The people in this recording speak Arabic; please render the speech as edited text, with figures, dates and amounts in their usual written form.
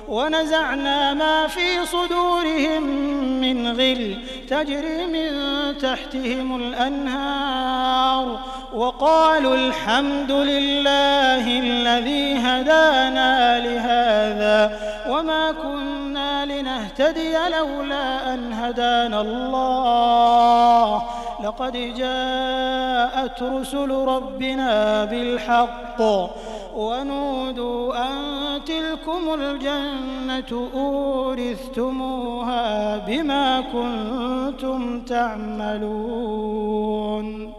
ونزعنا ما في صدورهم من غل تجري من تحتهم الأنهار وقالوا الحمد لله الذي هدانا لهذا وما كنا لنهتدي لولا أن هدانا الله لقد جاءت رسل ربنا بالحق ونودوا أن تلكم الجنة أورثتموها بما كنتم تعملون.